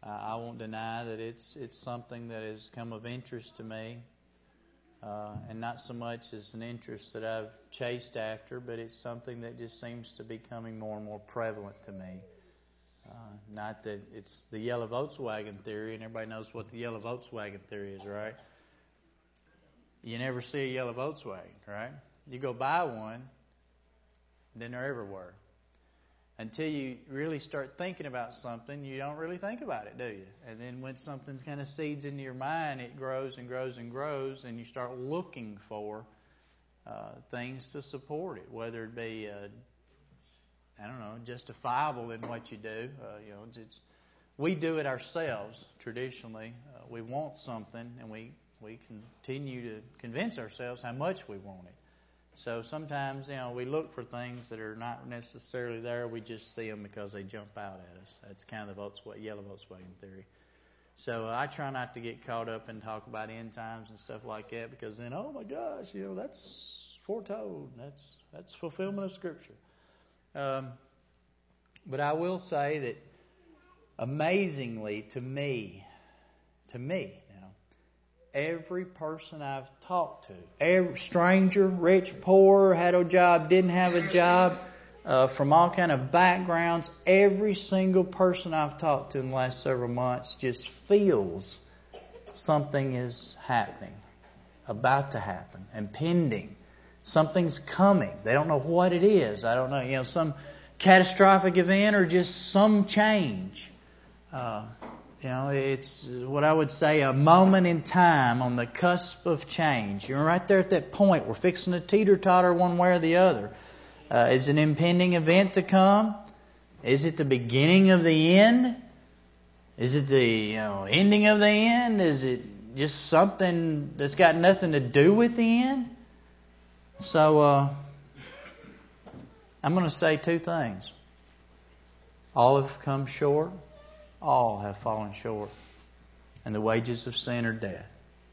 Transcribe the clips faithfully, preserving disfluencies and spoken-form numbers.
I, I won't deny that it's it's something that has come of interest to me, uh, and not so much as an interest that I've chased after, but it's something that just seems to be becoming more and more prevalent to me. Uh, not that it's the yellow Volkswagen theory, and everybody knows what the yellow Volkswagen theory is, right? You never see a yellow Volkswagen, right? You go buy one, then they're everywhere. Until you really start thinking about something, you don't really think about it, do you? And then when something kind of seeds into your mind, it grows and grows and grows, and you start looking for uh, things to support it, whether it be, uh, I don't know, justifiable in what you do. Uh, you know, it's, we do it ourselves traditionally. Uh, we want something, and we, we continue to convince ourselves how much we want it. So sometimes, you know, we look for things that are not necessarily there. We just see them because they jump out at us. That's kind of the Volkswagen, yellow Volkswagen theory. So uh, I try not to get caught up and talk about end times and stuff like that, because then, oh my gosh, you know, that's foretold. That's that's fulfillment of Scripture. Um, but I will say that, amazingly to me, to me, every person I've talked to, every stranger, rich, poor, had a job, didn't have a job, uh, from all kind of backgrounds, every single person I've talked to in the last several months just feels something is happening, about to happen, impending. Something's coming. They don't know what it is. I don't know, you know, some catastrophic event or just some change. Uh, You know, it's what I would say a moment in time on the cusp of change. You're right there at that point. We're fixing to teeter-totter one way or the other. Uh, is an impending event to come? Is it the beginning of the end? Is it the you know, ending of the end? Is it just something that's got nothing to do with the end? So, uh, I'm going to say two things. All have come short. All have fallen short, and the wages of sin are death.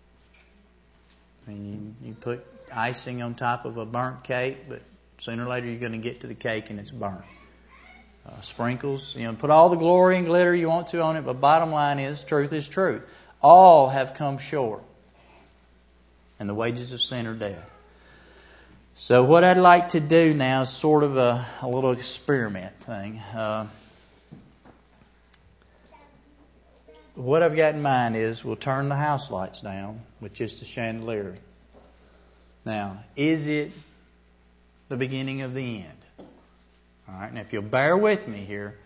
I mean, you, you put icing on top of a burnt cake, but sooner or later you're going to get to the cake and it's burnt. Uh, sprinkles, you know, put all the glory and glitter you want to on it, but bottom line is, truth is truth. All have come short, and the wages of sin are death. So what I'd like to do now is sort of a, a little experiment thing. Uh, What I've got in mind is we'll turn the house lights down with just a chandelier. Now, is it the beginning of the end? All right, now if you'll bear with me here,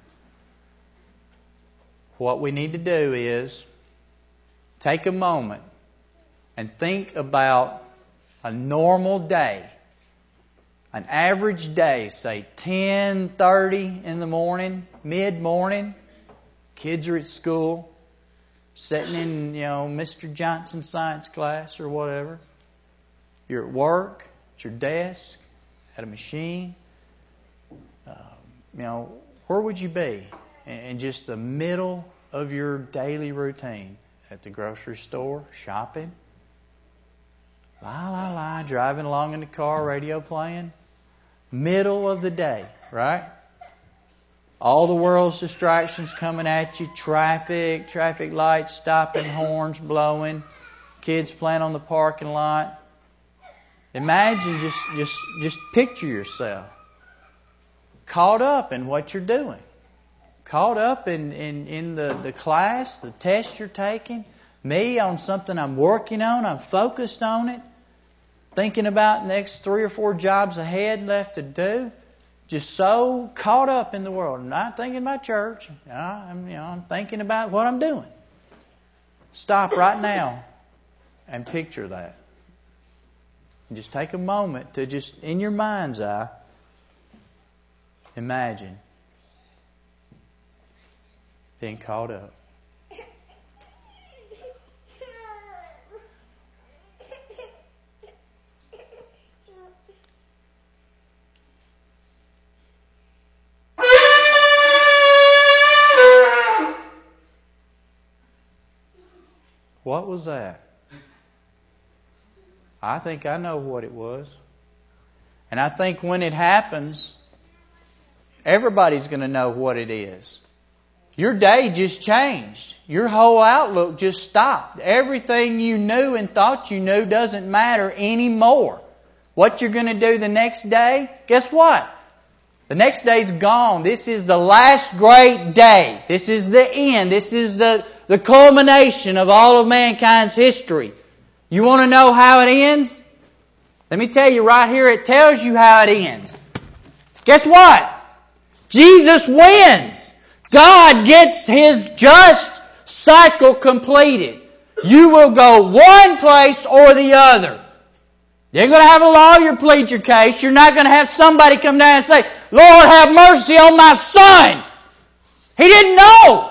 what we need to do is take a moment and think about a normal day, an average day, say ten thirty in the morning, mid-morning, kids are at school, sitting in, you know, Mister Johnson's science class or whatever. You're at work, at your desk, at a machine. Um, you know, where would you be? In just the middle of your daily routine. At the grocery store, shopping. La, la, la, driving along in the car, radio playing. Middle of the day, right? All the world's distractions coming at you, traffic, traffic lights, stopping, horns blowing, kids playing on the parking lot. Imagine, just, just, just picture yourself caught up in what you're doing. Caught up in, in, in the, the class, the test you're taking. Me on something I'm working on, I'm focused on it. Thinking about the next three or four jobs ahead left to do. Just so caught up in the world. I'm not thinking about church. I'm, you know, I'm thinking about what I'm doing. Stop right now and picture that. And just take a moment to just, in your mind's eye, imagine being caught up. What was that? I think I know what it was. And I think when it happens, everybody's going to know what it is. your day just changed. Your whole outlook just stopped. Everything you knew and thought you knew doesn't matter anymore. What you're going to do the next day, guess what? The next day's gone. This is the last great day. This is the end. This is the, the culmination of all of mankind's history. You want to know how it ends? Let me tell you right here, it tells you how it ends. Guess what? Jesus wins. God gets His just cycle completed. You will go one place or the other. You ain't going to have a lawyer plead your case. You're not going to have somebody come down and say, Lord, have mercy on my son. He didn't know.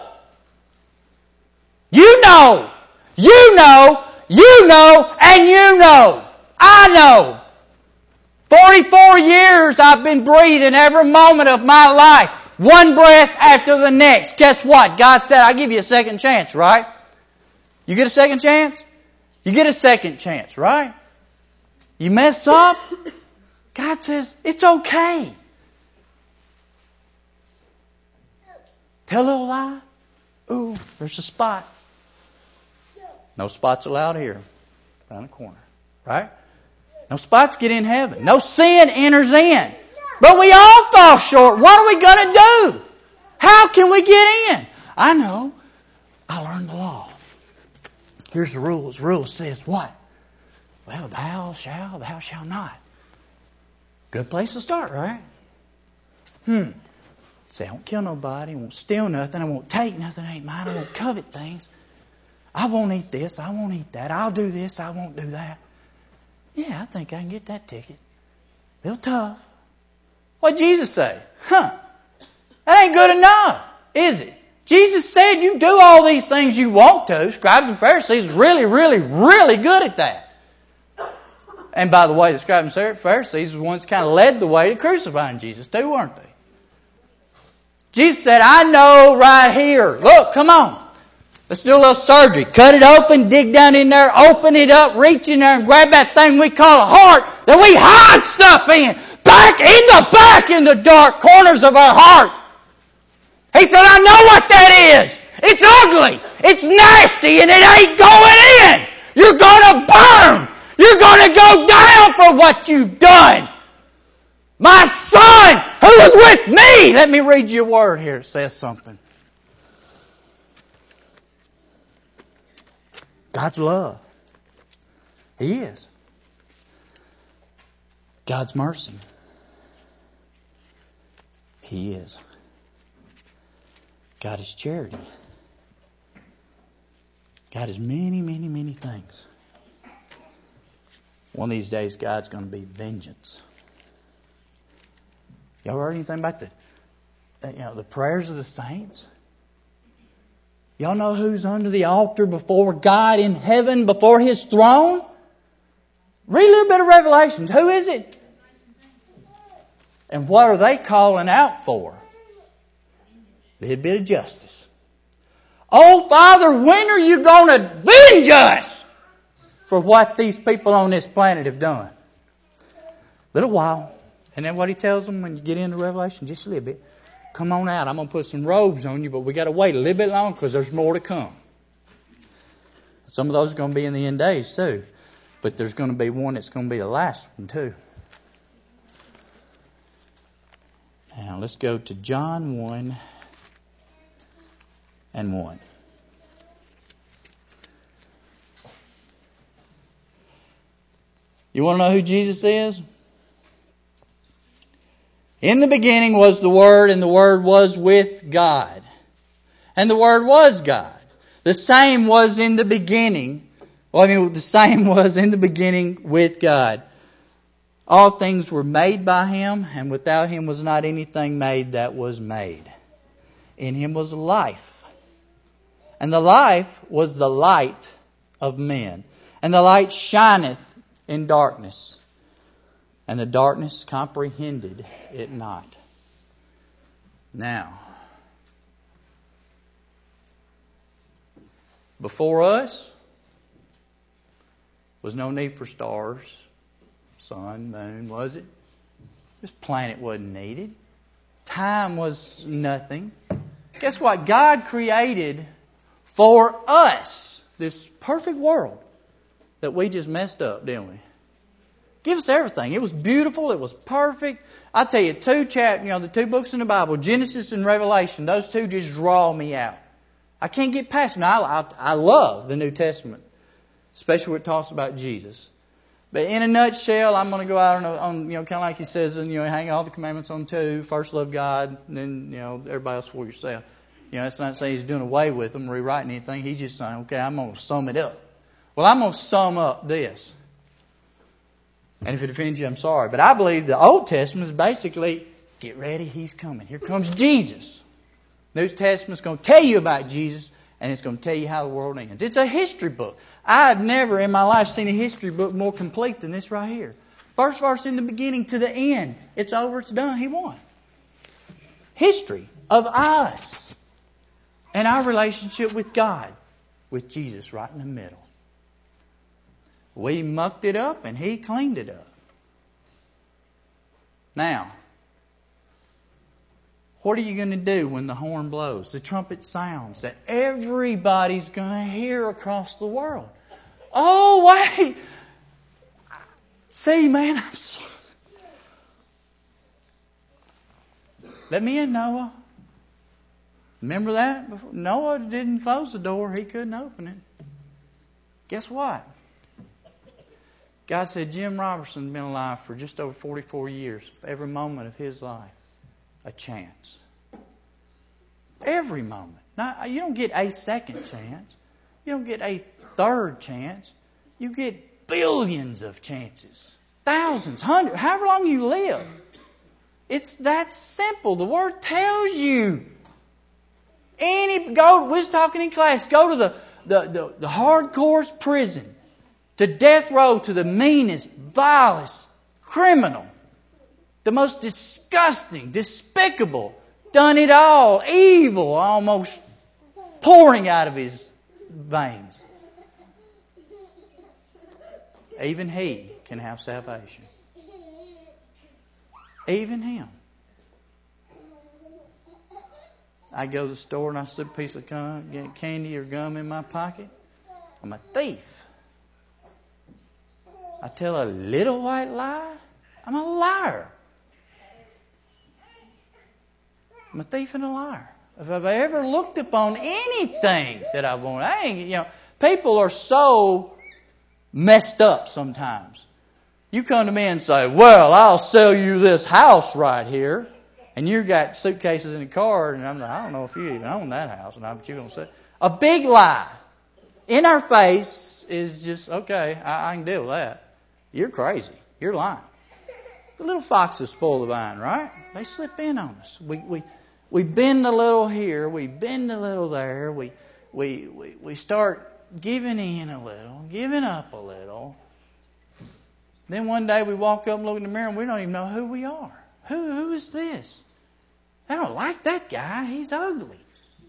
You know. You know. You know. And you know. I know. forty-four years I've been breathing every moment of my life. One breath after the next. Guess what? God said, I'll give you a second chance, right? You get a second chance? You get a second chance, right? You mess up? God says, it's okay. Tell a little lie? Ooh, there's a spot. No spots allowed here. Around the corner. Right? No spots get in heaven. No sin enters in. But we all fall short. What are we going to do? How can we get in? I know. I learned the law. Here's the rules. Rule says what? Well, thou shalt, thou shalt not. Good place to start, right? Hmm. Say, I won't kill nobody. I won't steal nothing. I won't take nothing that ain't mine. I won't covet things. I won't eat this. I won't eat that. I'll do this. I won't do that. Yeah, I think I can get that ticket. A little tough. What'd Jesus say? Huh. That ain't good enough, is it? Jesus said you do all these things you want to. Scribes and Pharisees are really, really, really good at that. And by the way, the scribes and Pharisees were the ones that kind of led the way to crucifying Jesus too, weren't they? Jesus said, I know right here. Look, come on. Let's do a little surgery. Cut it open, dig down in there, open it up, reach in there and grab that thing we call a heart that we hide stuff in. Back in the back in the dark corners of our heart. He said, I know what that is. It's ugly. It's nasty and it ain't going in. You're going to burn. You're going to go down for what you've done. My son who was with me. Let me read you a word here. It says something. God's love. He is. God's mercy. He is. God is charity. God is many, many, many things. One of these days, God's going to be vengeance. Y'all heard anything about the, you know, the prayers of the saints? Y'all know who's under the altar before God in heaven, before His throne? Read a little bit of Revelations. Who is it? And what are they calling out for? A little bit of justice. Oh, Father, when are you going to avenge us for what these people on this planet have done? A little while. And then what He tells them when you get into Revelation? Just a little bit. Come on out. I'm going to put some robes on you, but we got to wait a little bit longer because there's more to come. Some of those are going to be in the end days too. But there's going to be one that's going to be the last one too. Now let's go to John one and one. You want to know who Jesus is? In the beginning was the Word, and the Word was with God. And the Word was God. The same was in the beginning. Well, I mean, the same was in the beginning with God. All things were made by Him, and without Him was not anything made that was made. In Him was life. And the life was the light of men. And the light shineth in darkness. And the darkness comprehended it not. Now, before us was no need for stars, sun, moon, was it? This planet wasn't needed. Time was nothing. Guess what? God created for us this perfect world that we just messed up, didn't we? Give us everything. It was beautiful. It was perfect. I tell you, two chapters, you know, the two books in the Bible, Genesis and Revelation, those two just draw me out. I can't get past them. I, I, I love the New Testament, especially where it talks about Jesus. But in a nutshell, I'm going to go out on, on you know, kind of like he says, and you know, hang all the commandments on two. First, love God, and then, you know, everybody else for yourself. You know, that's not saying he's doing away with them, rewriting anything. He's just saying, okay, I'm going to sum it up. Well, I'm going to sum up this. And if it offends you, I'm sorry. But I believe the Old Testament is basically, get ready, He's coming. Here comes Jesus. New Testament's going to tell you about Jesus, and it's going to tell you how the world ends. It's a history book. I've never in my life seen a history book more complete than this right here. First verse in the beginning to the end. It's over, it's done, He won. History of us and our relationship with God, with Jesus right in the middle. We mucked it up and He cleaned it up. Now, what are you going to do when the horn blows? The trumpet sounds that everybody's going to hear across the world. Oh, wait! See, man, I'm so... Let me in, Noah. Remember that? Noah didn't close the door. He couldn't open it. Guess what? God said Jim Robertson's been alive for just over forty-four years. Every moment of his life, a chance. Every moment. Now, you don't get a second chance. You don't get a third chance. You get billions of chances. Thousands, hundreds, however long you live. It's that simple. The Word tells you. Any go. We was talking in class. Go to the the the, the hardcore prison, to death row, to the meanest, vilest criminal, the most disgusting, despicable, done it all, evil, almost pouring out of his veins. Even he can have salvation. Even him. I go to the store and I slip a piece of candy or gum in my pocket. I'm a thief. I tell a little white lie. I'm a liar. I'm a thief and a liar. If I've ever looked upon anything that I want, I ain't, you know, people are so messed up sometimes. You come to me and say, well, I'll sell you this house right here. And you got suitcases in the car, and I'm like, I don't know if you even own that house, and I'm you're going to say a big lie in our face is just okay. I, I can deal with that. You're crazy. You're lying. The little foxes spoil the vine, right? They slip in on us. We we we bend a little here. We bend a little there. We we we we start giving in a little, giving up a little. Then one day we walk up and look in the mirror, and we don't even know who we are. Who who is this? I don't like that guy. He's ugly.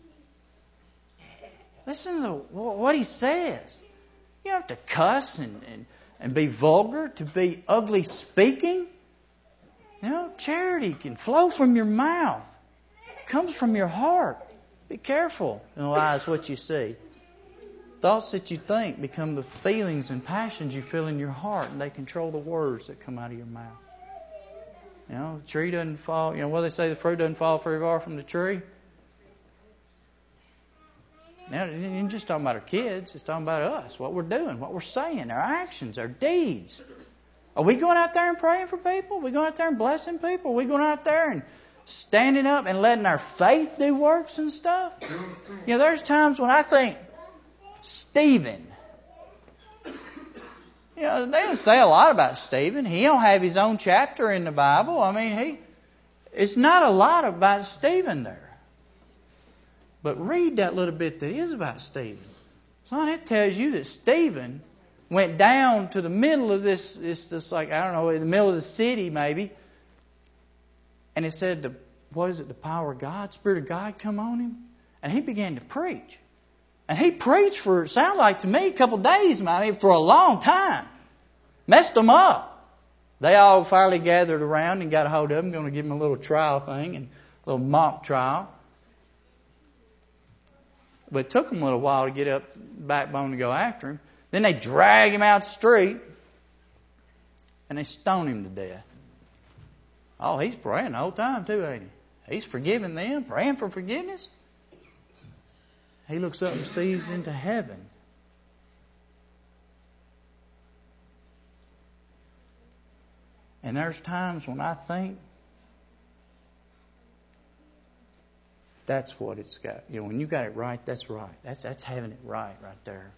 Listen to what he says. You don't have to cuss and, and, and be vulgar to be ugly speaking. You know, charity can flow from your mouth. It comes from your heart. Be careful in the lies what you see. Thoughts that you think become the feelings and passions you feel in your heart, and they control the words that come out of your mouth. You know, the tree doesn't fall, you know, what they say, the fruit doesn't fall very far from the tree. Now, it ain't just talking about our kids, it's talking about us, what we're doing, what we're saying, our actions, our deeds. Are we going out there and praying for people? Are we going out there and blessing people? Are we going out there and standing up and letting our faith do works and stuff? You know, there's times when I think, Stephen. You know, they don't say a lot about Stephen. He don't have his own chapter in the Bible. I mean, he it's not a lot about Stephen there. But read that little bit that is about Stephen. Son, it tells you that Stephen went down to the middle of this, this, this like, I don't know, in the middle of the city maybe. And it said, the, what is it, the power of God, Spirit of God come on him. And he began to preach. And he preached for, it sounded like to me, a couple of days, I mean, for a long time. Messed them up. They all finally gathered around and got a hold of him, going to give him a little trial thing, and a little mock trial. But it took them a little while to get up backbone to go after him. Then they drag him out the street and they stone him to death. Oh, he's praying the whole time too, ain't he? He's forgiving them, praying for forgiveness. He looks up and sees into heaven. And there's times when I think that's what it's got. You know, when you got it right, that's right. That's that's having it right, right there.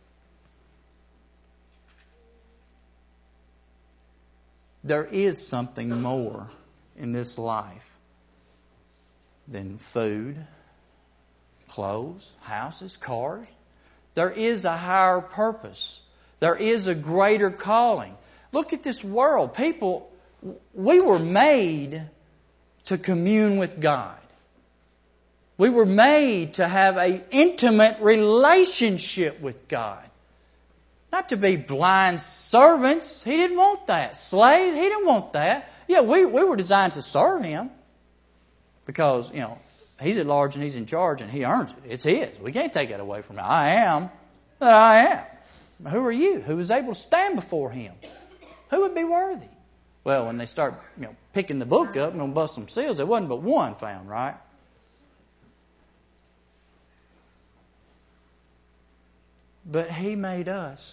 There is something more in this life than food, clothes, houses, cars. There is a higher purpose. There is a greater calling. Look at this world. People, we were made to commune with God. We were made to have an intimate relationship with God. Not to be blind servants. He didn't want that. Slaves, He didn't want that. Yeah, we, we were designed to serve Him. Because, you know, He's at large and He's in charge and He earns it. It's His. We can't take that away from Him. I am that I am. Who are you? Who is able to stand before Him? Who would be worthy? Well, when they start, you know, picking the book up and bust some seals, there wasn't but one found, right? But He made us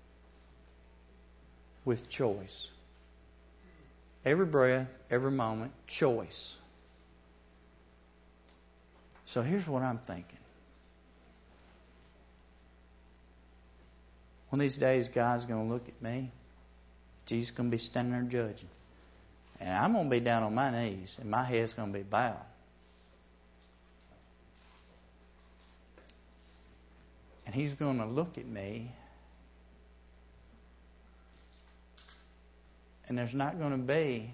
with choice. Every breath, every moment, choice. So here's what I'm thinking. One of these days, God's going to look at me. Jesus is going to be standing there judging. And I'm going to be down on my knees, and my head's going to be bowed. And He's going to look at me, and there's not going to be,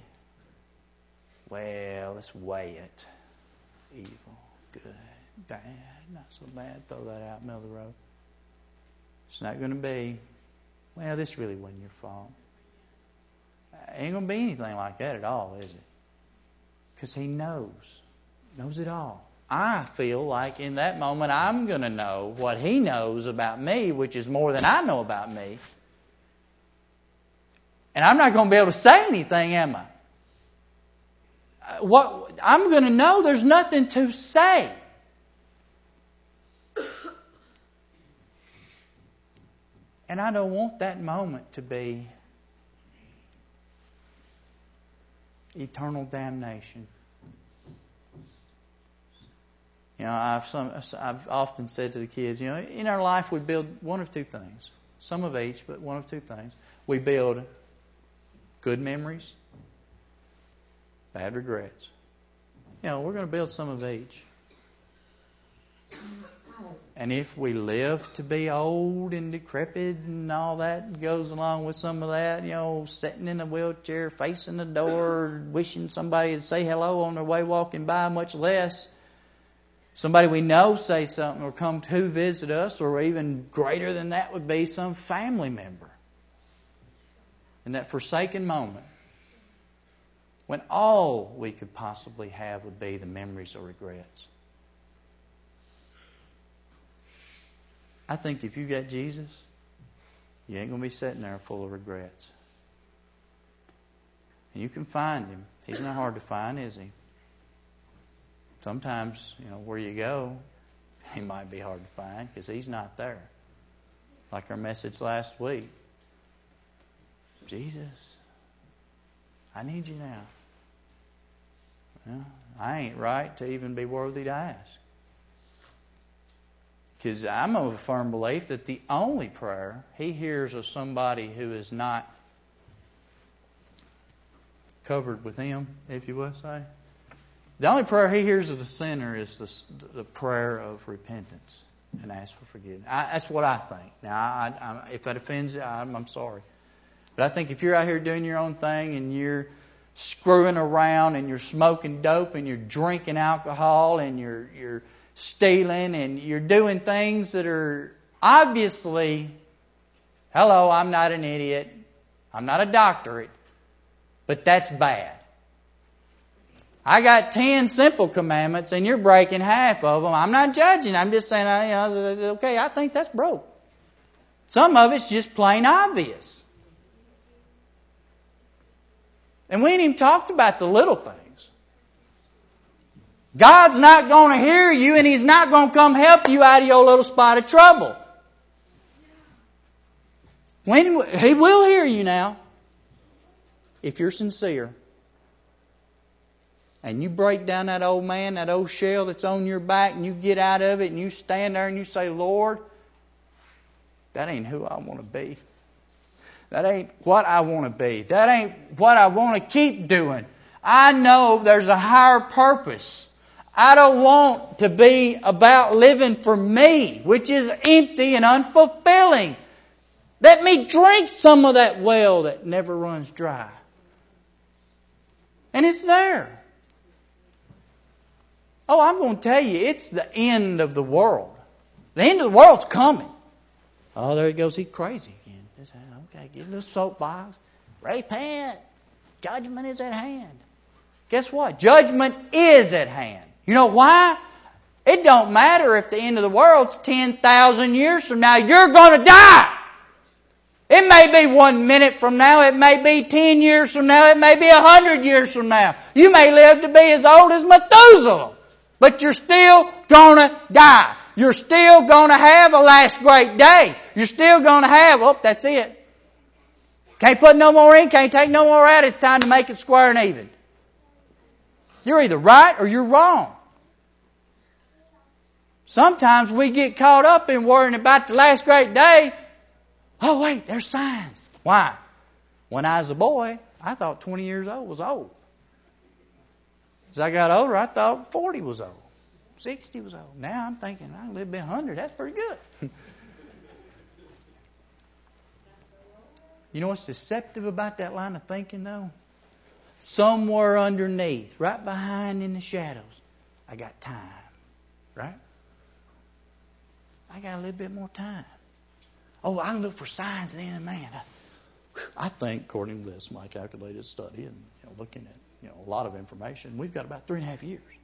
well, let's weigh it. Evil, good, bad, not so bad, throw that out in the middle of the road. It's not going to be, well, this really wasn't your fault. It ain't going to be anything like that at all, is it? Because He knows, knows it all. I feel like in that moment I'm going to know what He knows about me, which is more than I know about me. And I'm not going to be able to say anything, am I? What I'm going to know there's nothing to say. And I don't want that moment to be eternal damnation. You know, I've some I've often said to the kids, you know, in our life we build one of two things. Some of each, but one of two things. We build good memories, bad regrets. You know, we're going to build some of each. And if we live to be old and decrepit and all that goes along with some of that, you know, sitting in a wheelchair, facing the door, wishing somebody would say hello on their way walking by, much less somebody we know say something or come to visit us, or even greater than that would be some family member. In that forsaken moment, when all we could possibly have would be the memories or regrets. I think if you got Jesus, you ain't going to be sitting there full of regrets. And you can find Him. He's not hard to find, is He? Sometimes, you know, where you go, He might be hard to find because He's not there. Like our message last week. Jesus, I need You now. Well, I ain't right to even be worthy to ask. Because I'm of a firm belief that the only prayer He hears of somebody who is not covered with Him, if you will say, the only prayer He hears of the sinner is the, the prayer of repentance and ask for forgiveness. I, that's what I think. Now, I, I, if that offends you, I'm, I'm sorry. But I think if you're out here doing your own thing and you're screwing around and you're smoking dope and you're drinking alcohol and you're you're stealing and you're doing things that are obviously, hello, I'm not an idiot, I'm not a doctorate, but that's bad. I got ten simple commandments and you're breaking half of them. I'm not judging. I'm just saying, you know, okay, I think that's broke. Some of it's just plain obvious. And we ain't even talked about the little things. God's not going to hear you and He's not going to come help you out of your little spot of trouble. When He will hear you now, if you're sincere. And you break down that old man, that old shell that's on your back, and you get out of it and you stand there and you say, Lord, that ain't who I want to be. That ain't what I want to be. That ain't what I want to keep doing. I know there's a higher purpose. I don't want to be about living for me, which is empty and unfulfilling. Let me drink some of that well that never runs dry. And it's there. Oh, I'm going to tell you, it's the end of the world. The end of the world's coming. Oh, there he goes. He's crazy again. Okay, get a little soapbox. Repent. Judgment is at hand. Guess what? Judgment is at hand. You know why? It don't matter if the end of the world's ten thousand years from now. You're going to die. It may be one minute from now. It may be ten years from now. It may be a hundred years from now. You may live to be as old as Methuselah. But you're still going to die. You're still going to have a last great day. You're still going to have, oh, that's it. Can't put no more in, can't take no more out. It's time to make it square and even. You're either right or you're wrong. Sometimes we get caught up in worrying about the last great day. Oh, wait, there's signs. Why? When I was a boy, I thought twenty years old was old. As I got older, I thought forty was old. sixty was old. Now I'm thinking, I can live to be one hundred. That's pretty good. You know what's deceptive about that line of thinking, though? Somewhere underneath, right behind in the shadows, I got time. Right? I got a little bit more time. Oh, I can look for signs in the end of man. I think, according to this, my calculated study, and you know, looking at you know a lot of information, we've got about three and a half years.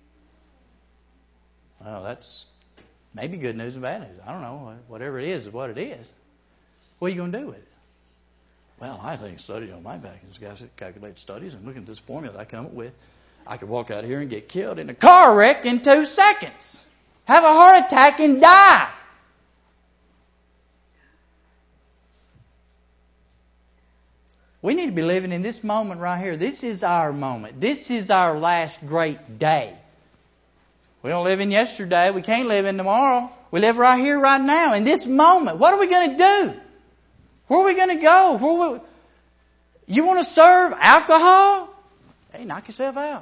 Well, that's maybe good news and bad news. I don't know. Whatever it is, is what it is. What are you going to do with it? Well, I think studying on my back and calculated studies and looking at this formula I come up with, I could walk out here and get killed in a car wreck in two seconds. Have a heart attack and die. We need to be living in this moment right here. This is our moment. This is our last great day. We don't live in yesterday. We can't live in tomorrow. We live right here, right now, in this moment. What are we going to do? Where are we going to go? Where we... You want to serve alcohol? Hey, knock yourself out.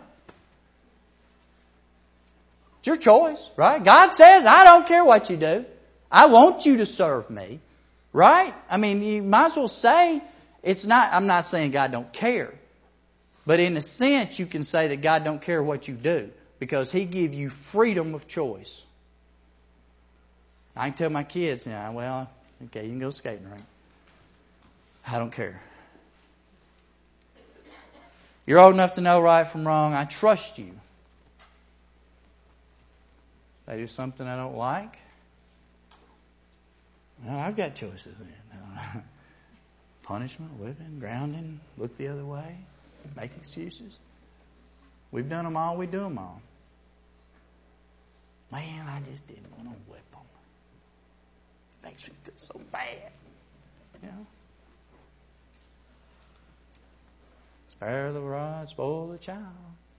It's your choice, right? God says, I don't care what you do. I want you to serve me, right? I mean, you might as well say, it's not, I'm not saying God don't care. But in a sense, you can say that God don't care what you do because He give you freedom of choice. I can tell my kids now, well, okay, you can go skating rink. I don't care. You're old enough to know right from wrong. I trust you. They do something I don't like. Well, I've got choices then. Punishment, whipping, grounding, look the other way, make excuses. We've done them all, we do them all. Man, I just didn't want to whip them. It makes me feel so bad. You know? Spare the rod, spoil the child.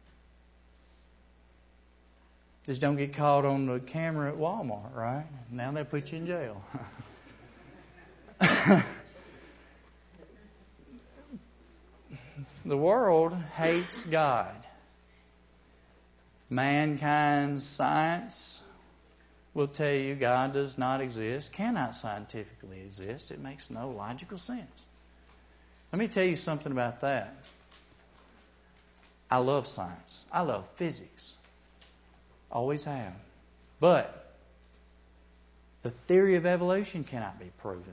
Just don't get caught on the camera at Walmart, right? Now they put you in jail. The world hates God. Mankind's science will tell you God does not exist, cannot scientifically exist. It makes no logical sense. Let me tell you something about that. I love science. I love physics. Always have. But the theory of evolution cannot be proven.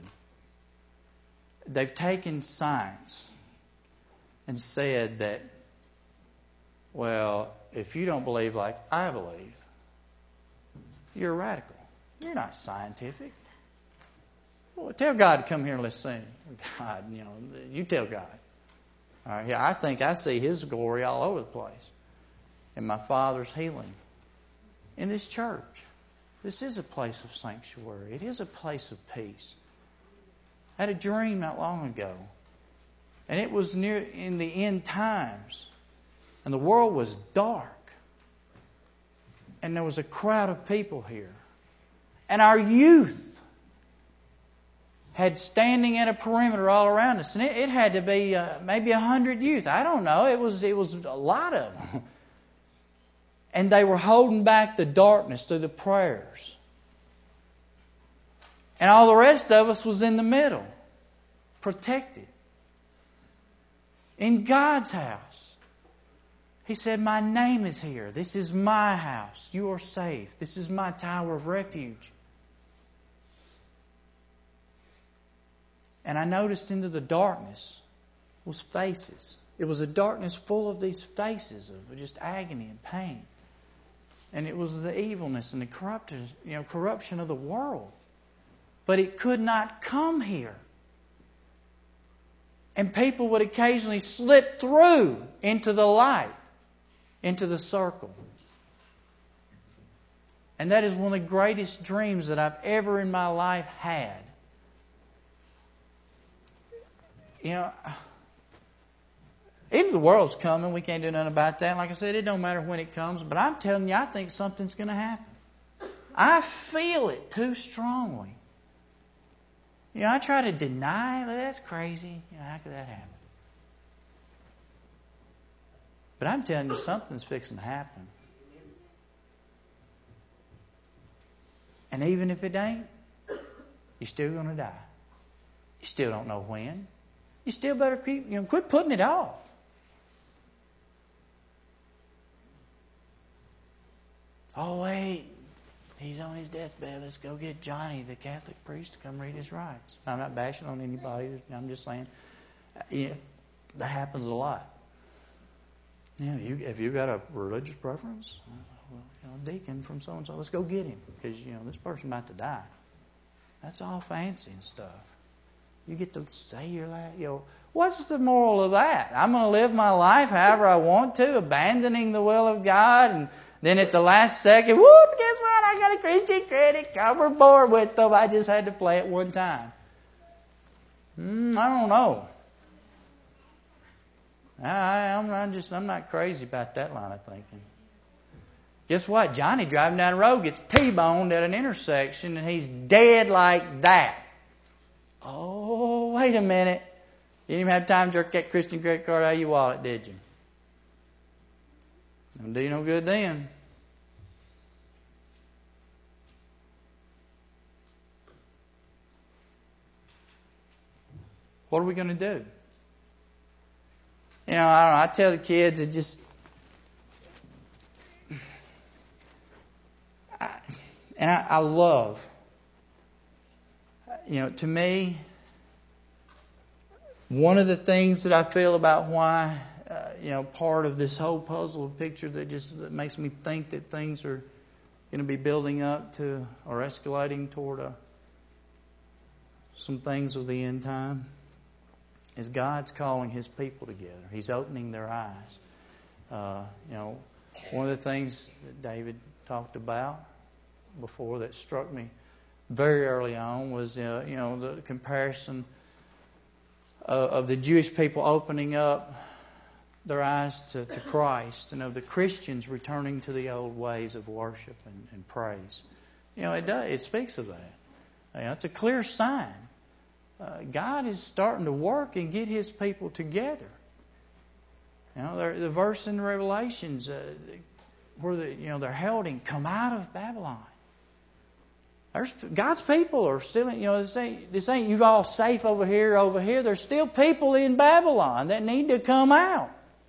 They've taken science and said that Well, if you don't believe like I believe, you're a radical. You're not scientific. Well, tell God to come here and let's sing. God, you know, you tell God. All right, yeah, I think I see His glory all over the place. And my Father's healing. In this church. This is a place of sanctuary. It is a place of peace. I had a dream not long ago. And it was near in the end times. And the world was dark. And there was a crowd of people here. And our youth had standing at a perimeter all around us. And it, it had to be uh, maybe a hundred youth. I don't know. It was, it was a lot of them. And they were holding back the darkness through the prayers. And all the rest of us was in the middle. Protected. In God's house. He said, my name is here. This is my house. You are safe. This is my tower of refuge. And I noticed into the darkness was faces. It was a darkness full of these faces of just agony and pain. And it was the evilness and the corruption, you know, corruption of the world. But it could not come here. And people would occasionally slip through into the light, into the circle. And that is one of the greatest dreams that I've ever in my life had. You know, even the world's coming. We can't do nothing about that. Like I said, it don't matter when it comes. But I'm telling you, I think something's going to happen. I feel it too strongly. You know, I try to deny it. That's crazy. You know, how could that happen? But I'm telling you, something's fixing to happen. And even if it ain't, you're still going to die. You still don't know when. You still better keep, you know, quit putting it off. Oh, wait. He's on his deathbed. Let's go get Johnny, the Catholic priest, to come read his rights. I'm not bashing on anybody. I'm just saying, yeah, that happens a lot. Yeah, you, have you got a religious preference? Well, you know, deacon from so-and-so, let's go get him. Because, you know, this person's about to die. That's all fancy and stuff. You get to say your last, you know, what's the moral of that? I'm going to live my life however I want to, abandoning the will of God, and then at the last second, whoop, guess what? I got a Christian credit card. We're bored with them. I just had to play it one time. Mm, I don't know. I, I'm, I'm just, I'm not crazy about that line of thinking. Guess what? Johnny driving down the road gets T-boned at an intersection and he's dead like that. Oh, wait a minute. You didn't even have time to jerk that Christian credit card out of your wallet, did you? Don't do you no good then. What are we going to do? You know, I don't know. I tell the kids, it just, I, and I, I love, you know, to me, one of the things that I feel about why, uh, you know, part of this whole puzzle picture that just that makes me think that things are going to be building up to or escalating toward a, some things of the end time is God's calling His people together. He's opening their eyes. Uh, you know, one of the things that David talked about before that struck me very early on was, uh, you know, the comparison of, of the Jewish people opening up their eyes to, to Christ, and of the Christians returning to the old ways of worship and, and praise. You know, it does. It speaks of that. You know, it's a clear sign. Uh, God is starting to work and get His people together. You know, the verse in Revelations uh, where the, you know they're heralding, "Come out of Babylon." There's, God's people are still, you know, this ain't, this ain't you all safe over here, over here. There's still people in Babylon that need to come out.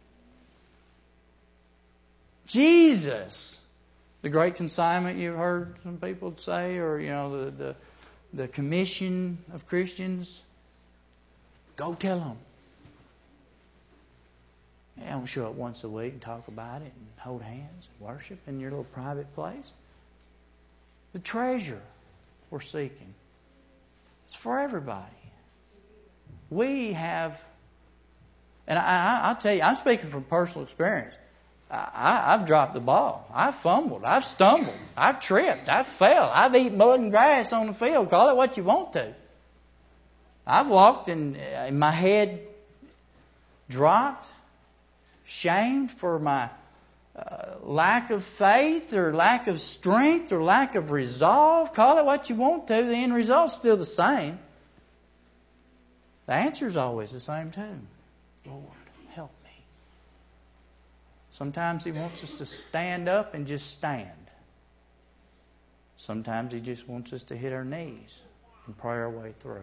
Jesus, the great consignment you've heard some people say, or you know the the. The commission of Christians, go tell them. You don't show up once a week and talk about it and hold hands and worship in your little private place. The treasure we're seeking. It's for everybody. We have, and I, I, I'll tell you, I'm speaking from personal experience. I, I've dropped the ball. I've fumbled. I've stumbled. I've tripped. I've fell. I've eaten mud and grass on the field. Call it what you want to. I've walked and, and my head dropped, shamed for my uh, lack of faith or lack of strength or lack of resolve. Call it what you want to. The end result's still the same. The answer's always the same too. Lord, help me. Sometimes He wants us to stand up and just stand. Sometimes He just wants us to hit our knees and pray our way through.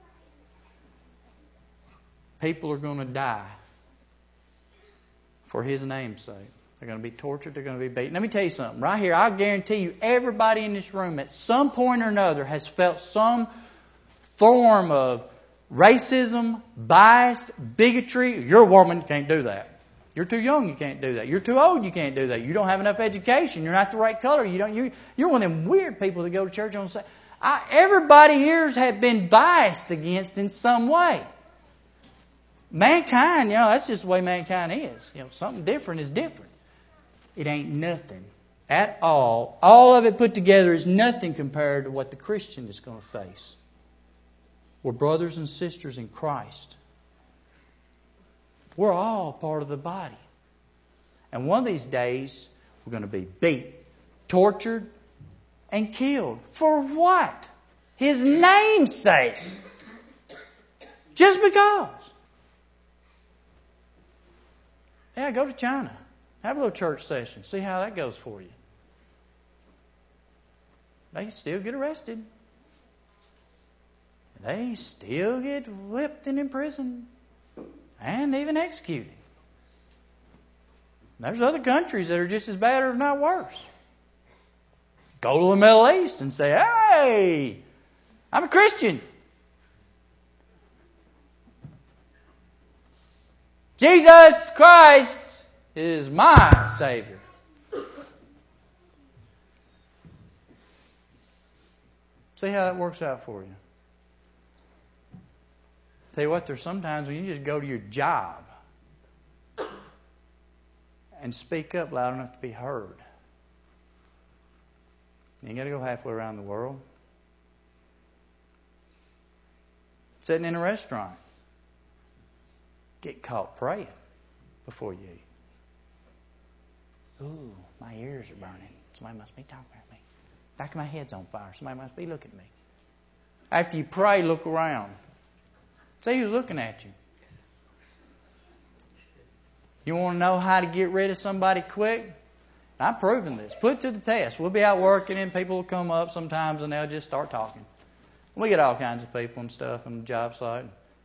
People are going to die for His name's sake. They're going to be tortured. They're going to be beaten. Let me tell you something. Right here, I guarantee you, everybody in this room at some point or another has felt some form of racism, bias, bigotry. You're a woman, you can't do that. You're too young, you can't do that. You're too old, you can't do that. You don't have enough education. You're not the right color. You don't. You, you're one of them weird people that go to church on Sunday. I, everybody here has been biased against in some way. Mankind, you know, that's just the way mankind is. You know, something different is different. It ain't nothing at all. All of it put together is nothing compared to what the Christian is going to face. We're brothers and sisters in Christ. We're all part of the body. And one of these days, we're going to be beat, tortured, and killed. For what? His name's sake. Just because. Yeah, go to China. Have a little church session. See how that goes for you. They still get arrested. They still get whipped and imprisoned. And even executed. There's other countries that are just as bad or if not worse. Go to the Middle East and say, hey, I'm a Christian. Jesus Christ is my Savior. See how that works out for you. Tell you what, there's sometimes when you just go to your job and speak up loud enough to be heard. You ain't got to go halfway around the world. Sitting in a restaurant. Get caught praying before you eat. Ooh, my ears are burning. Somebody must be talking at me. Back of my head's on fire. Somebody must be looking at me. After you pray, look around. See who's looking at you. You want to know how to get rid of somebody quick? I'm proving this. Put it to the test. We'll be out working and people will come up sometimes and they'll just start talking. We get all kinds of people and stuff on the job site.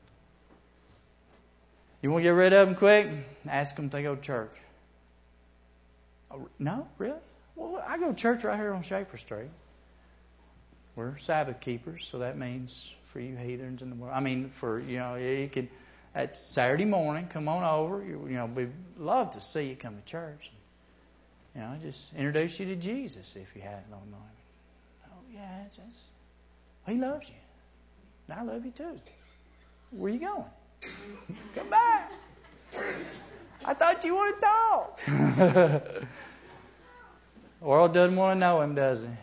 You want to get rid of them quick? Ask them if they go to church. Oh, no? Really? Well, I go to church right here on Schaefer Street. We're Sabbath keepers, so that means for you heathens in the world. I mean, for, you know, you could, it's Saturday morning, come on over. You, you know, we'd love to see you come to church. You know, just introduce you to Jesus if you hadn't known him. Oh, yeah, it's, it's, he loves you. And I love you too. Where are you going? Come back. I thought you wanted to talk. The world doesn't want to know him, does it?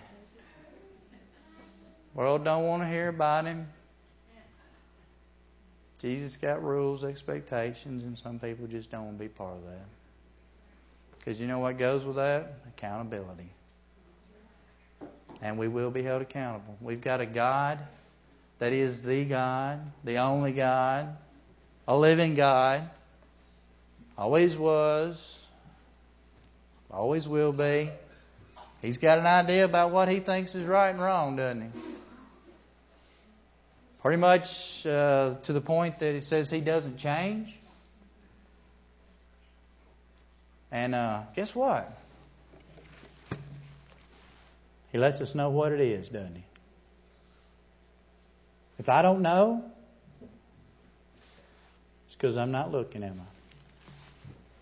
The world don't want to hear about him. Jesus got rules, expectations, and some people just don't want to be part of that. Because you know what goes with that? Accountability. And we will be held accountable. We've got a God that is the God, the only God, a living God, always was, always will be. He's got an idea about what he thinks is right and wrong, doesn't he? Pretty much uh, to the point that it says he doesn't change. And uh, guess what? He lets us know what it is, doesn't he? If I don't know, it's because I'm not looking, am I?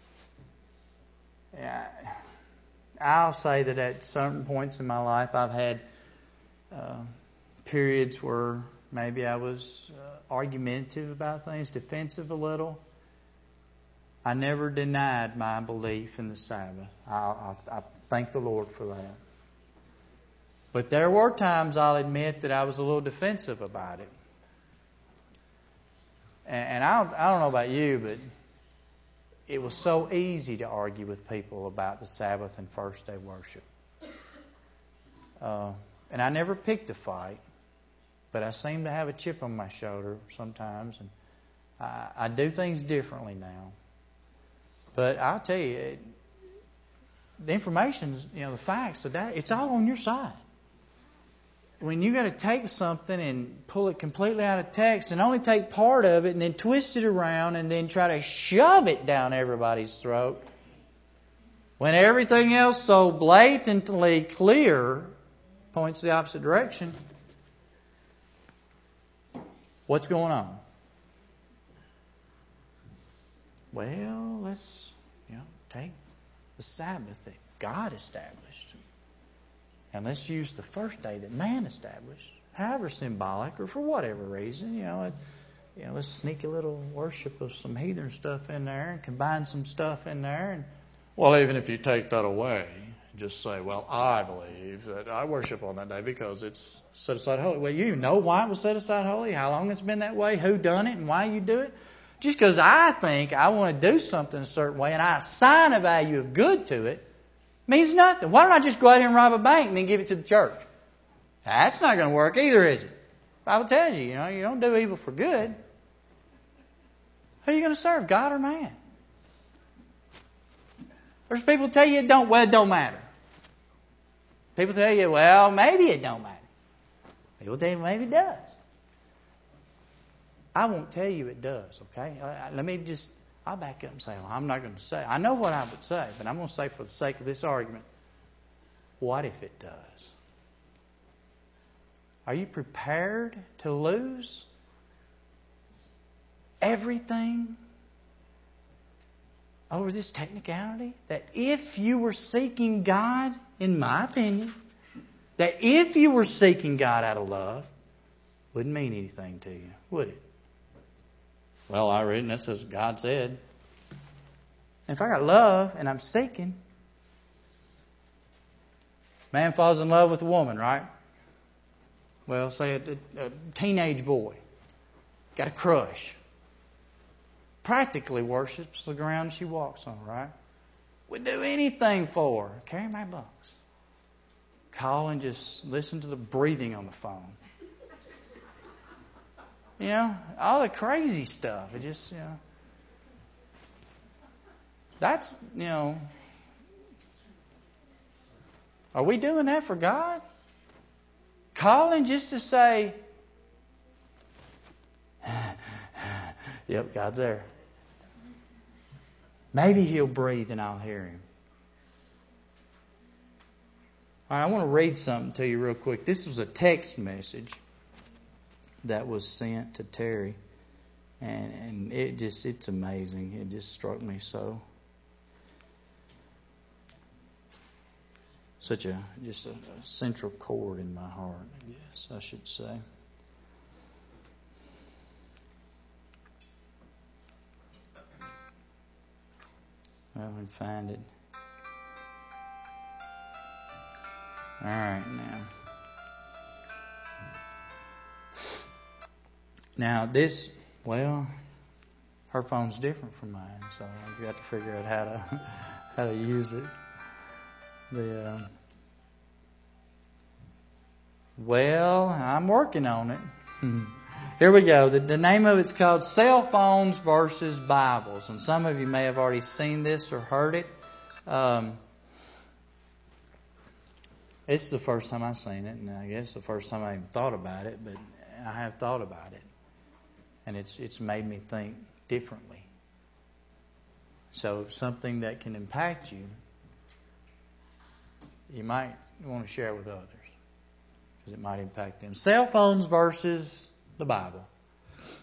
I'll say that at certain points in my life I've had uh, periods where maybe I was uh, argumentative about things, defensive a little. I never denied my belief in the Sabbath. I, I, I thank the Lord for that. But there were times, I'll admit, that I was a little defensive about it. And, and I, don't, I don't know about you, but it was so easy to argue with people about the Sabbath and first day worship. Uh, and I never picked a fight, but I seem to have a chip on my shoulder sometimes, and I, I do things differently now. But I'll tell you, it, the information, you know, the facts, the data, it's all on your side. When you got to take something and pull it completely out of text and only take part of it and then twist it around and then try to shove it down everybody's throat, when everything else so blatantly clear points the opposite direction, what's going on? Well, let's, you know, take the Sabbath that God established. And let's use the first day that man established, however symbolic or for whatever reason. You know, it, you know, let's sneak a little worship of some heathen stuff in there and combine some stuff in there. And well, even if you take that away, just say, well, I believe that I worship on that day because it's set aside holy. Well, you know why it was set aside holy, how long it's been that way, who done it, and why you do it. Just because I think I want to do something a certain way and I assign a value of good to it, means nothing. Why don't I just go out here and rob a bank and then give it to the church? That's not going to work either, is it? The Bible tells you, you know, you don't do evil for good. Who are you going to serve, God or man? There's people tell you it don't, well, it don't matter. People tell you, well, maybe it don't matter. People tell you maybe it does. I won't tell you it does, okay? Let me just... I'll back up and say, well, I'm not going to say. I know what I would say, but I'm going to say for the sake of this argument, what if it does? Are you prepared to lose everything over this technicality? That if you were seeking God, in my opinion, that if you were seeking God out of love, wouldn't mean anything to you, would it? Well, I read, and that's what God said. And if I got love and I'm seeking, man falls in love with a woman, right? Well, say a, a teenage boy, got a crush, practically worships the ground she walks on, right? Would do anything for her. Carry my books. Call and just listen to the breathing on the phone. You know, all the crazy stuff. It just, you know. That's, you know. Are we doing that for God? Calling just to say, yep, God's there. Maybe He'll breathe and I'll hear Him. All right, I want to read something to you real quick. This was a text message that was sent to Terry, and and it just it's amazing. It just struck me so. Such a just a, a central chord in my heart, I guess I should say. Well, I can find it. All right, now. Now this, well, her phone's different from mine, so I've got to figure out how to how to use it. The uh, well, I'm working on it. Here we go. The, the name of it's called Cell Phones versus Bibles, and some of you may have already seen this or heard it. Um, it's the first time I've seen it, and I guess the first time I even thought about it, but I have thought about it. And it's it's made me think differently. So something that can impact you, you might want to share with others because it might impact them. Cell phones versus the Bible.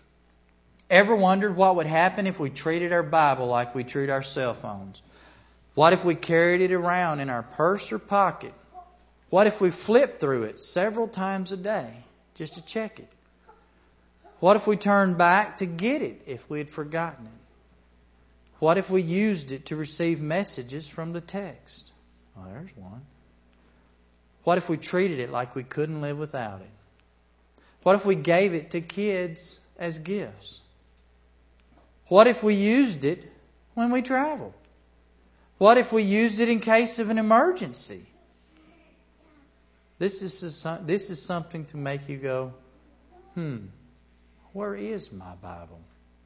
Ever wondered what would happen if we treated our Bible like we treat our cell phones? What if we carried it around in our purse or pocket? What if we flipped through it several times a day just to check it? What if we turned back to get it if we had forgotten it? What if we used it to receive messages from the text? Well, there's one. What if we treated it like we couldn't live without it? What if we gave it to kids as gifts? What if we used it when we traveled? What if we used it in case of an emergency? This is a, this is something to make you go, hmm, where is my Bible?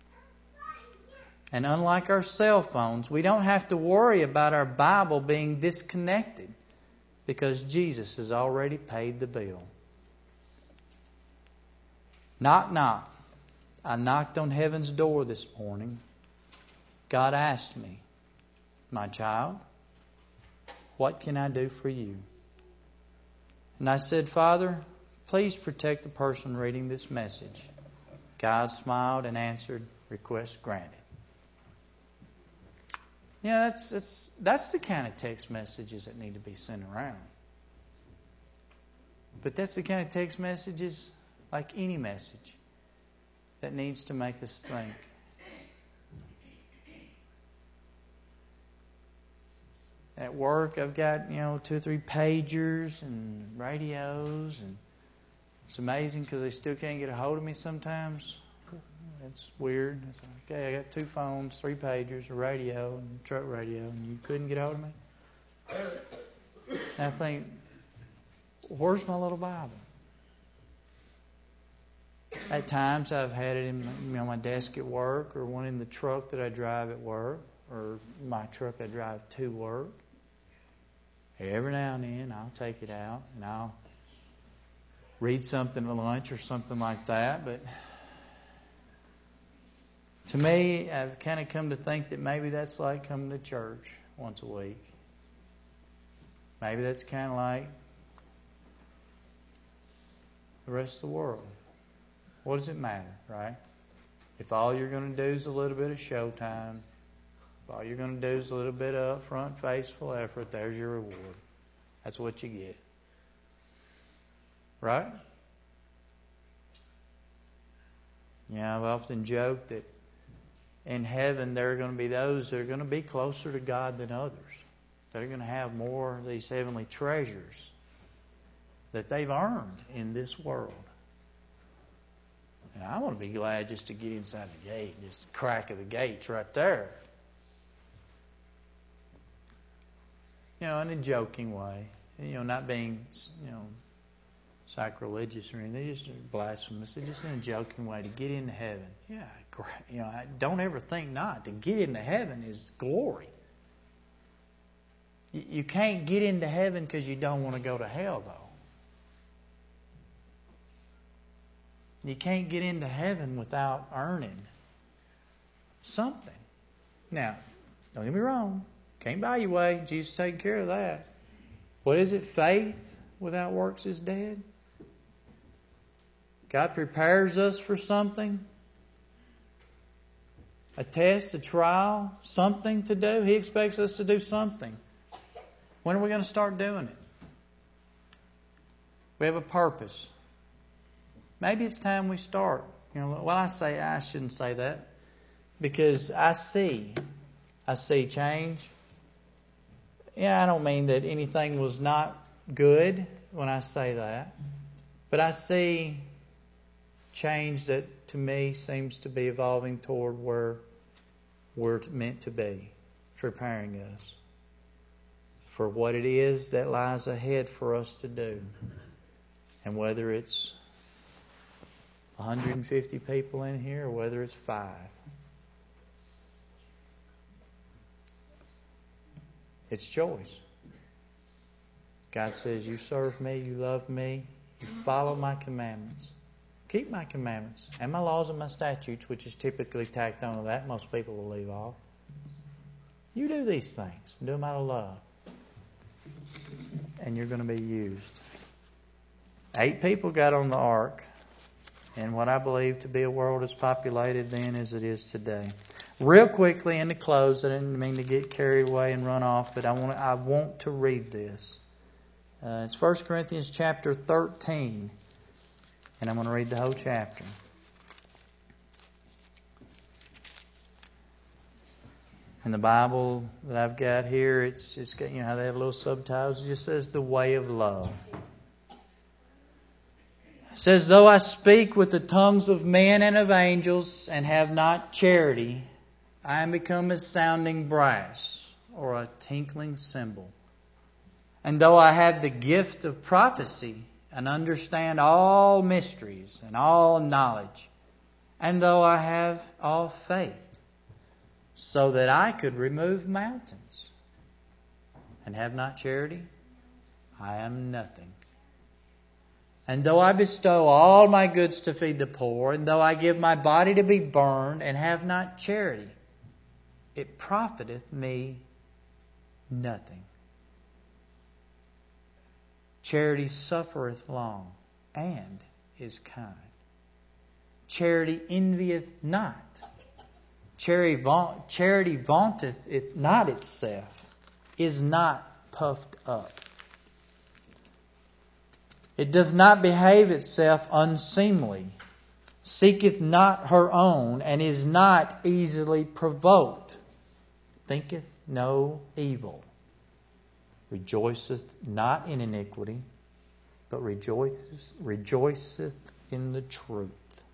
And unlike our cell phones, we don't have to worry about our Bible being disconnected because Jesus has already paid the bill. Knock, knock. I knocked on heaven's door this morning. God asked me, my child, what can I do for you? And I said, Father, please protect the person reading this message. God smiled and answered, request granted. Yeah, that's that's that's the kind of text messages that need to be sent around. But that's the kind of text messages, like any message, that needs to make us think. At work, I've got, you know, two or three pagers and radios, and it's amazing because they still can't get a hold of me sometimes. It's weird. It's like, okay, I got two phones, three pagers, a radio, and a truck radio, and you couldn't get a hold of me? And I think, where's my little Bible? At times I've had it in my, you know, my desk at work, or one in the truck that I drive at work, or my truck I drive to work. Every now and then I'll take it out and I'll read something at lunch or something like that. But to me, I've kind of come to think that maybe that's like coming to church once a week. Maybe that's kind of like the rest of the world. What does it matter, right? If all you're going to do is a little bit of showtime, all you're going to do is a little bit of upfront, faithful effort, there's your reward. That's what you get. Right? Yeah, I've often joked that in heaven there are going to be those that are going to be closer to God than others. That are going to have more of these heavenly treasures that they've earned in this world. And I want to be glad just to get inside the gate, just the crack of the gates right there. You know, in a joking way. You know, not being, you know, sacrilegious or anything, just blasphemous. Just in a joking way to get into heaven. Yeah, great. You know, I don't ever think not. To get into heaven is glory. You, you can't get into heaven because you don't want to go to hell, though. You can't get into heaven without earning something. Now, don't get me wrong. Can't buy your way. Jesus taking care of that. What is it? Faith without works is dead. God prepares us for something. A test, a trial, something to do. He expects us to do something. When are we going to start doing it? We have a purpose. Maybe it's time we start. You know, well, I say I shouldn't say that because I see, I see change. Yeah, I don't mean that anything was not good when I say that, but I see change that to me seems to be evolving toward where we're meant to be, preparing us for what it is that lies ahead for us to do. And whether it's one hundred fifty people in here or whether it's five. It's choice. God says, you serve me, you love me, you follow my commandments. Keep my commandments and my laws and my statutes, which is typically tacked on to that. Most people will leave off. You do these things. Do them out of love. And you're going to be used. Eight people got on the ark in what I believe to be a world as populated then as it is today. Real quickly, and to close, I didn't mean to get carried away and run off, but I want I want to read this. Uh, it's First Corinthians chapter thirteen, and I'm going to read the whole chapter. In the Bible that I've got here, it's it's got, you know how they have little subtitles. It just says the way of love. It says, though I speak with the tongues of men and of angels and have not charity, I am become as sounding brass or a tinkling cymbal. And though I have the gift of prophecy and understand all mysteries and all knowledge, and though I have all faith, so that I could remove mountains, and have not charity, I am nothing. And though I bestow all my goods to feed the poor, and though I give my body to be burned, and have not charity, it profiteth me nothing. Charity suffereth long, and is kind. Charity envieth not. Charity, vaunt, charity vaunteth it not itself, is not puffed up. It doth not behave itself unseemly, seeketh not her own, and is not easily provoked, thinketh no evil, rejoiceth not in iniquity, but rejoiceth, rejoiceth in the truth.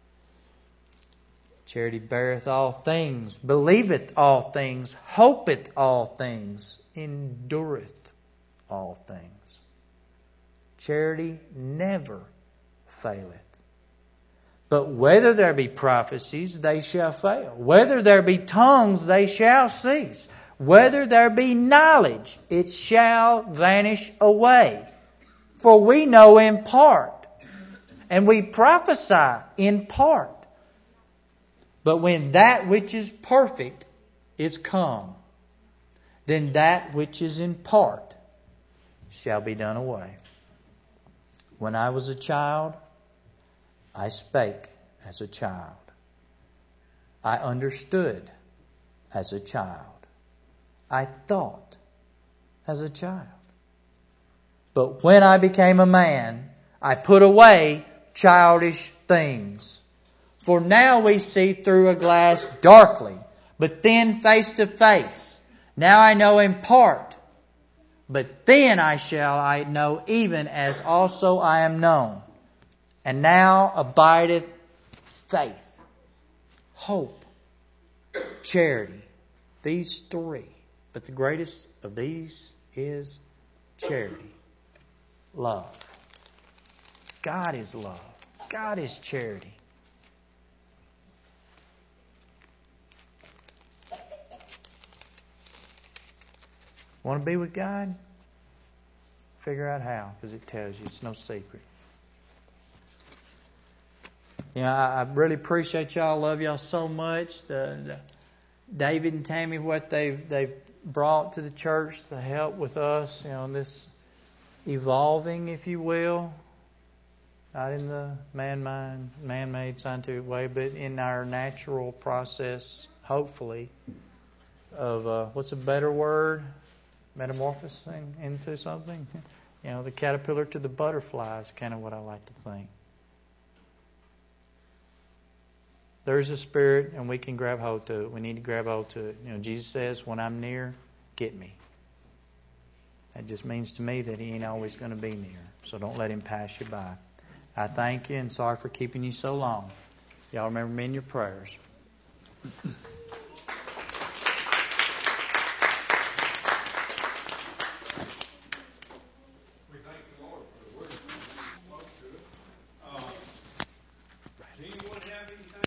Charity beareth all things, believeth all things, hopeth all things, endureth all things. Charity never faileth. But whether there be prophecies, they shall fail. Whether there be tongues, they shall cease. Whether there be knowledge, it shall vanish away. For we know in part, and we prophesy in part. But when that which is perfect is come, then that which is in part shall be done away. When I was a child, I spake as a child. I understood as a child. I thought as a child. But when I became a man, I put away childish things. For now we see through a glass darkly, but then face to face. Now I know in part, but then I shall I know even as also I am known. And now abideth faith, hope, charity. These three. But the greatest of these is charity. Love. God is love. God is charity. Want to be with God? Figure out how, because it tells you. It's no secret. You know, I, I really appreciate y'all. Love y'all so much. The, the David and Tammy, what they've they've brought to the church to help with us, you know, in this evolving, if you will, not in the man-mind, man-made scientific way, but in our natural process, hopefully, of uh, what's a better word? Metamorphosing into something. You know, the caterpillar to the butterfly is kind of what I like to think. There's a spirit, and we can grab hold to it. We need to grab hold to it. You know, Jesus says, when I'm near, get me. That just means to me that He ain't always going to be near. So don't let Him pass you by. I thank you, and sorry for keeping you so long. Y'all remember me in your prayers. Anyone have anything?